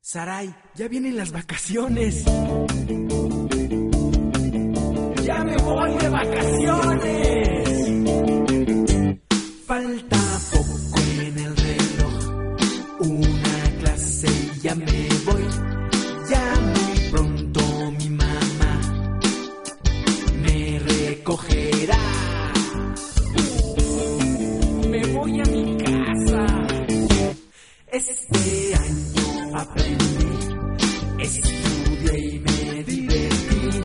Sarai, ya vienen las vacaciones. ¡Ya me voy de vacaciones! Falta poco en el reloj, una clase y ya me voy. Ya muy pronto mi mamá me recogerá. Me voy a mi casa. Este año aprendí